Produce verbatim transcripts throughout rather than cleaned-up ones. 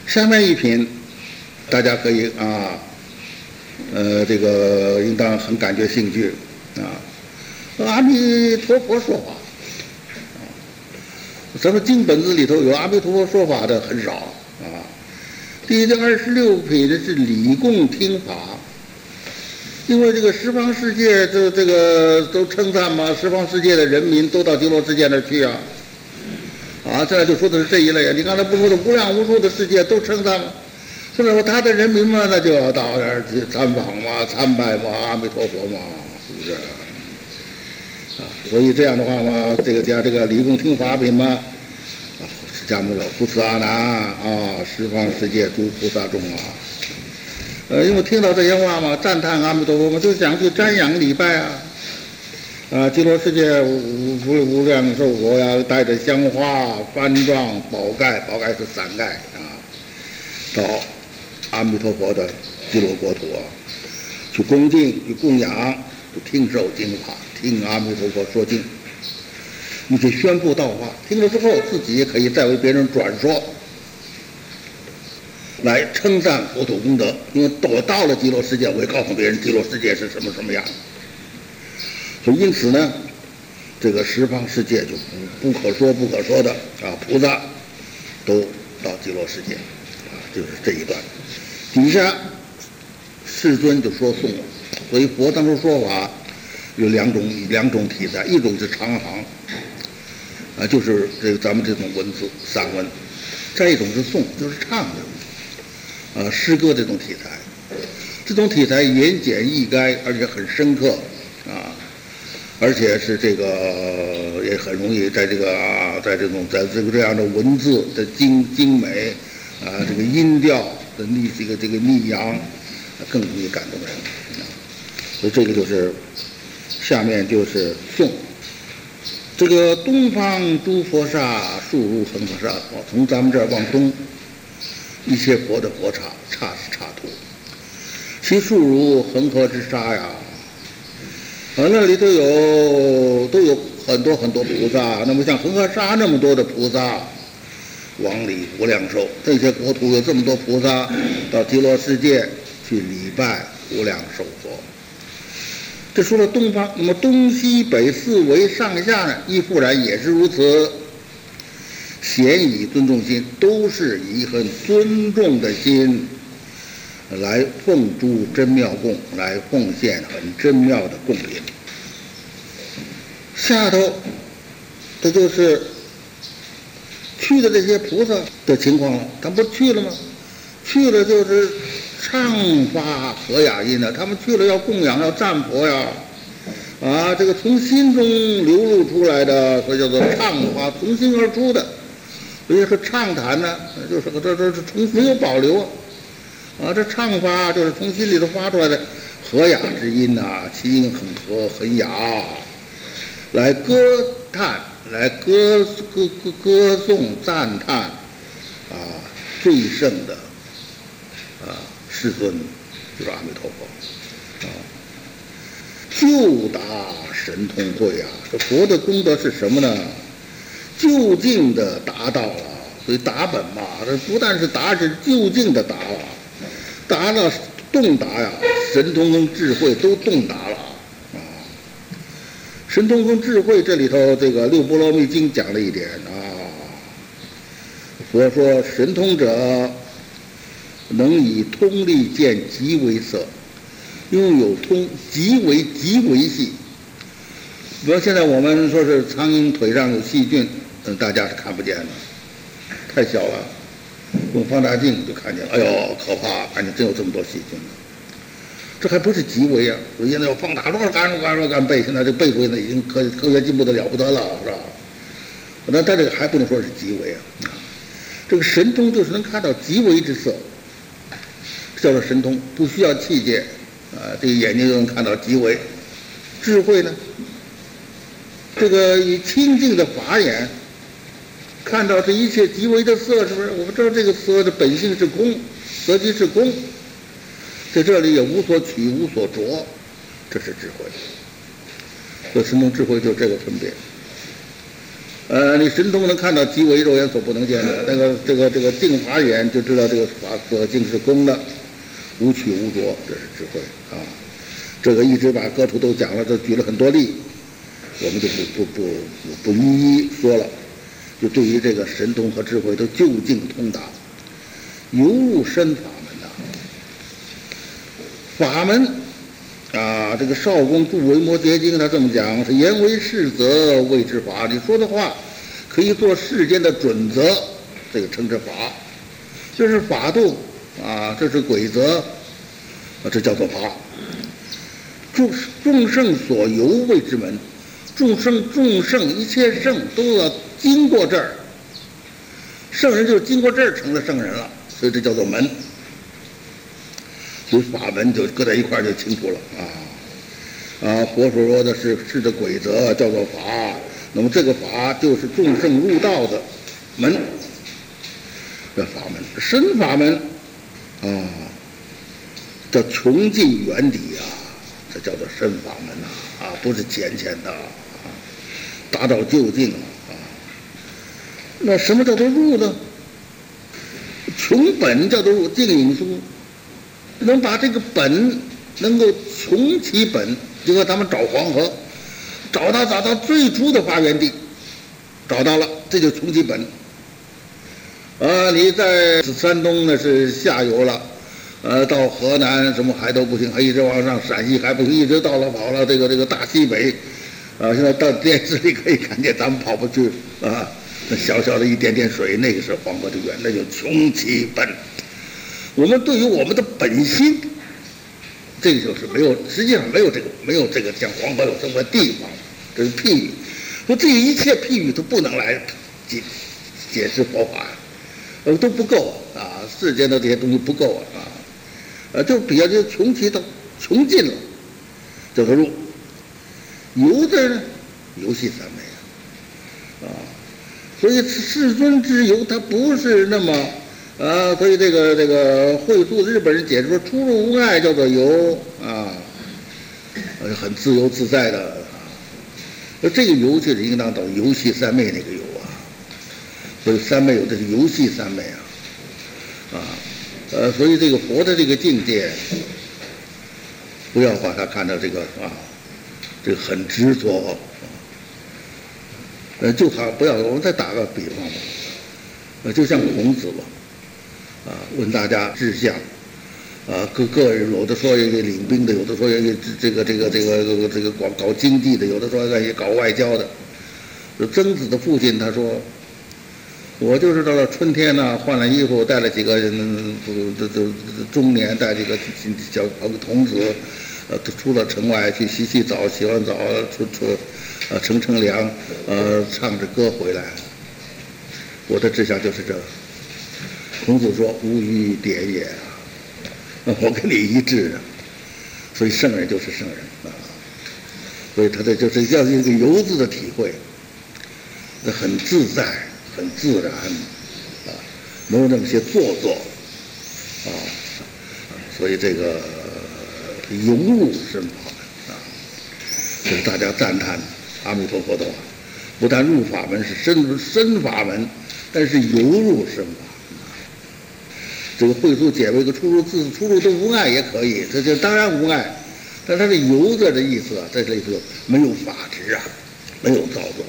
下面一品，大家可以啊，呃，这个应当很感觉兴趣啊。阿弥陀佛说法，咱们经本子里头有阿弥陀佛说法的很少啊。第这二十六品的是礼供听法，因为这个十方世界这这个都称赞嘛，十方世界的人民都到极乐世界那儿去啊。啊，这就说的是这一类啊。你刚才不说的无量无数的世界都称赞吗？所以说他的人民嘛，那就要到那儿去参访嘛、参拜嘛，阿弥陀佛嘛，是不是？啊，所以这样的话嘛，这个叫这个礼供听法品嘛，啊，释迦牟尼佛慈阿难啊，十方世界诸菩萨众啊，呃，因为听到这些话嘛，赞叹阿弥陀佛嘛，就想去瞻仰礼拜啊。啊，极乐世界无无无量寿佛呀，带着香花、幡幢、宝盖，宝盖是伞盖啊，到阿弥陀佛的极乐国土啊，去恭敬、去供养、去听受经法，听阿弥陀佛说经，你去宣布道法，听了之后自己也可以再为别人转说，来称赞佛土功德。因为我到了极乐世界，我也告诉别人极乐世界是什么什么样。所以因此呢，这个十方世界就不不可说不可说的啊，菩萨都到极乐世界啊，就是这一段。底下世尊就说颂了，所以佛当中说法有两种两种题材，一种是长行啊，就是这个咱们这种文字散文；再一种是颂，就是唱的啊，诗歌这种题材。这种题材言简意赅，而且很深刻啊。而且是这个也很容易在这个啊，在这种在这个这样的文字的精精美啊，这个音调的逆这个这个逆扬，更容易感动人。所以这个就是下面就是颂。这个东方诸佛刹，数如恒河沙，从咱们这儿往东，一切佛的佛刹，刹是刹土，其数如恒河之沙呀。啊，那里头有都有很多很多菩萨，那么像恒河沙那么多的菩萨，往里无量寿，这些国土有这么多菩萨，到极乐世界去礼拜无量寿佛。这说了东方，那么东西北四围上下呢，亦复然也是如此。咸以尊重心，都是以很尊重的心来奉诸真妙供，来奉献很真妙的供品。下头这就是去的这些菩萨的情况了，他不去了吗？去了就是唱发和雅音的，他们去了要供养要赞佛呀，啊，这个从心中流露出来的，所以叫做唱发，从心而出的。所以说畅谈呢，就是这这这从没有保留啊。啊，这唱法就是从心里头发出来的和雅之音呐、啊，其音很和很雅，来歌叹，来歌歌歌歌颂赞叹啊，最胜的啊世尊就是阿弥陀佛啊，究达神通慧啊，这佛的功德是什么呢？究竟的达到了，所以达本嘛，这不但是达，是究竟的达了。达了洞达呀，神通跟智慧都洞达了啊！神通跟智慧这里头，这个《六波罗蜜经》讲了一点啊。佛说神通者能以通力见极为色，拥有通极为极为细。比如现在我们说是苍蝇腿上有细菌，嗯，大家是看不见的，太小了。用放大镜就看见了，哎呦，可怕！看见真有这么多细菌呢。这还不是极微啊！我现在要放大，若干若干若干倍，现在这倍数现在已经科科学进步的了不得了，是吧？那但这个还不能说是极微啊！这个神通就是能看到极微之色，叫做神通，不需要器械啊，这个眼睛就能看到极微。智慧呢，这个以清净的法眼。看到这一切极为的色，是不是？我们知道这个色的本性是空，色即是空，在这里也无所取，无所着，这是智慧。所以神通智慧就是这个分别。 呃，你神通能看到即为肉眼所不能见的，那个这个这个净法眼就知道这个法所净是空的，无取无着，这是智慧啊。这个一直把各处都讲了，都举了很多例，我们就不不不不不一一说了。就对于这个神通和智慧都究竟通达，犹入深法门呐、法门啊，这个少公著《维摩诘经》他这么讲：是言为是则谓之法。你说的话可以做世间的准则，这个称之法。这是法度啊，这是规则啊，这叫做法。众众圣所由谓之门。众圣众圣一切圣都要经过这儿，圣人就是经过这儿成了圣人了，所以这叫做门。所以法门就搁在一块儿就清楚了啊啊！佛所说的是是的规则叫做法，那么这个法就是众圣入道的门，这法门深法门啊，叫穷尽远底啊，这叫做深法门呐啊，不是浅浅的。达到究竟了啊！那什么叫做入呢？穷本叫做入，净影书能把这个本能够穷其本，就和他们找黄河，找到找到最初的发源地，找到了，这就穷其本。啊，你在山东那是下游了，呃，到河南什么还都不行，还一直往上，陕西还不行，一直到了跑了这个这个大西北。啊，现在到电视里可以看见，咱们跑不去啊。那小小的一点点水，那个是黄河的源，那就穷其本。我们对于我们的本心，这个就是没有，实际上没有这个，没有这个像黄河有这么个地方，这是譬喻。说这一切譬喻都不能来解解释佛法，呃，都不够啊，世间的这些东西不够啊，呃，就比较就穷其到穷尽了，这个路。游字呢，游戏三昧啊，啊，所以世尊之游，它不是那么啊，所以这个这个会素日本人解释说，出入无碍叫做游啊，很自由自在的。那这个游就是应当到游戏三昧那个游啊，所以三昧有的是游戏三昧啊，啊，呃，所以这个佛的这个境界，不要把它看到这个啊。这个很执着，呃，就他不要，我们再打个比方吧，呃，就像孔子吧，啊，问大家志向，啊，各个人有的说一个领兵的，有的说一个这个这个这个这个这个搞搞经济的，有的说一个搞外交的。曾子的父亲他说，我就是到了春天呢、啊，换了衣服，带了几个人，这这中年带几个小童子。呃，出了城外去洗洗澡，洗完澡出出，呃，乘乘凉，呃，唱着歌回来。我的志向就是这。孔子说：“无与点也。”我跟你一致啊。所以圣人就是圣人啊。所以他这就是要一个游字的体会，那很自在，很自然啊，没有那么些做作啊。所以这个。游入深法门啊，这是大家赞叹阿弥陀佛的话。不但入法门是深深法门，但是游入深法门。这个会素解为一个出入自出入都无碍也可以，这就当然无碍，但它是游字的意思啊，在这里头没有法执啊，没有造作。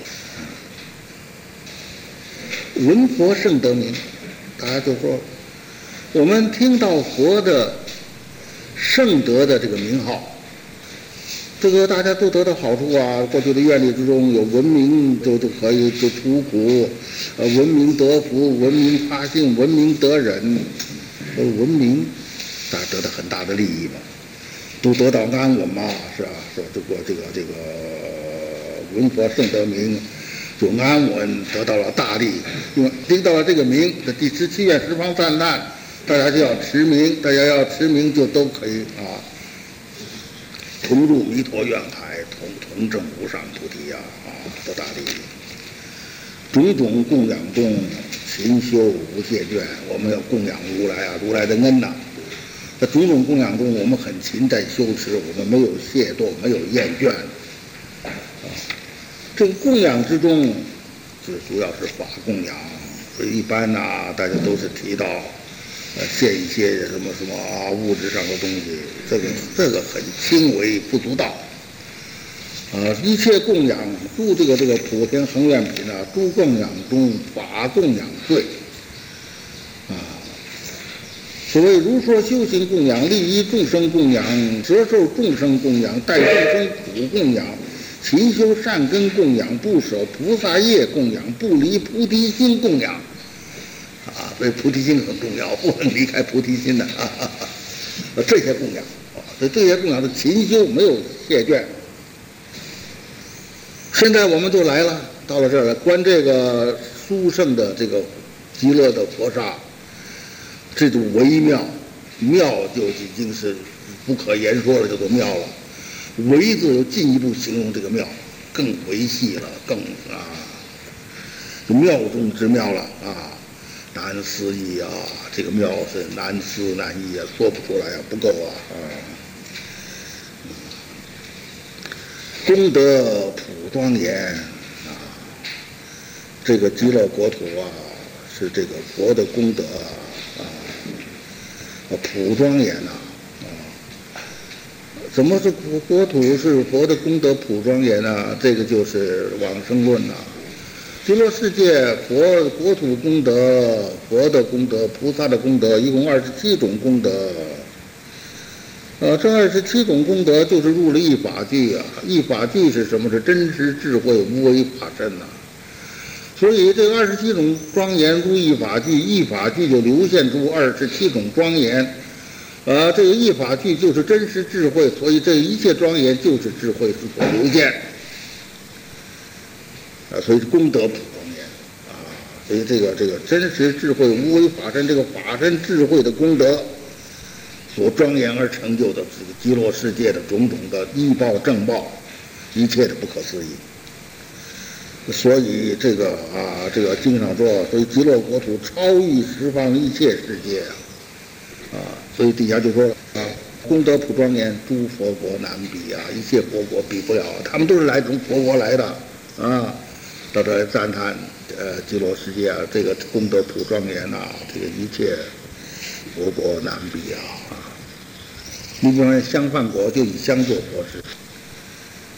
闻佛圣得名，大家就说，我们听到佛的。圣德的这个名号，这个大家都得到好处啊。过去的愿力之中有闻名，就就可以就出苦，呃，闻名得福，闻名发幸，闻名得忍，呃，闻名，大家得到很大的利益嘛，都得到安稳嘛，是吧？说这个这个这个闻佛圣得名，就安稳得到了大利，因为听到了这个名，这第十七愿十方赞叹。大家就要持名，大家要持名就都可以啊，同入弥陀愿海，同同证无上菩提呀啊，多大利益！种种供养中，勤修无懈倦。我们要供养如来啊，如来的恩呐、啊。在种种供养中，我们很勤在修持，我们没有懈惰，没有厌倦啊。这个供养之中， 是主要是法供养，所以一般呢、啊，大家都是提到，呃，献一些什么什么啊物质上的东西，这个这个很轻微不足道。呃，一切供养，诸这个这个普天恒愿品呢，诸供养中法供养最，啊，所谓如说修行供养、利益众生供养、折寿众生供养、代众生苦供养、勤修善根供养、不舍菩萨业供养、不离菩提心供养，啊，所以菩提心很重要，不能离开菩提心的啊，啊啊这些供养，啊，所以这些供养的勤修没有懈倦。现在我们就来了，到了这儿了，观这个殊胜的这个极乐的佛刹，这种微妙，妙就已经是不可言说了，叫做妙了。微字又进一步形容这个妙，更维系了，更啊，就妙中之妙了啊，难思议啊，这个妙是难思难议啊，说不出来啊，不够啊啊。功德普庄严啊，这个极乐国土啊，是这个佛的功德啊，啊普庄严呐啊，怎么是国国土是佛的功德普庄严呢？这个就是往生论呐、啊。极乐世界佛国土功德、佛的功德、菩萨的功德，一共二十七种功德。呃，这二十七种功德就是入了一法具啊！一法具是什么？是真实智慧无为法身呐、啊。所以这个二十七种庄严入一法具，一法具就流现出二十七种庄严。呃，这个一法具就是真实智慧，所以这一切庄严就是智慧之所流现。啊，所以功德普庄严啊，所以这个这个真实智慧无为法身，这个法身智慧的功德。所庄严而成就的这个极乐世界的种种的依报正报，一切的不可思议。所以这个啊，这个经上说，所以极乐国土超越十方一切世界啊，啊，所以底下就说了啊，功德普庄严，诸佛国难比啊，一切佛国比不了，他们都是来从佛国来的啊，到这来赞叹呃极乐世界啊，这个功德普庄严呐、啊，这个一切佛国难比啊。你比方相犯国就以相作佛事。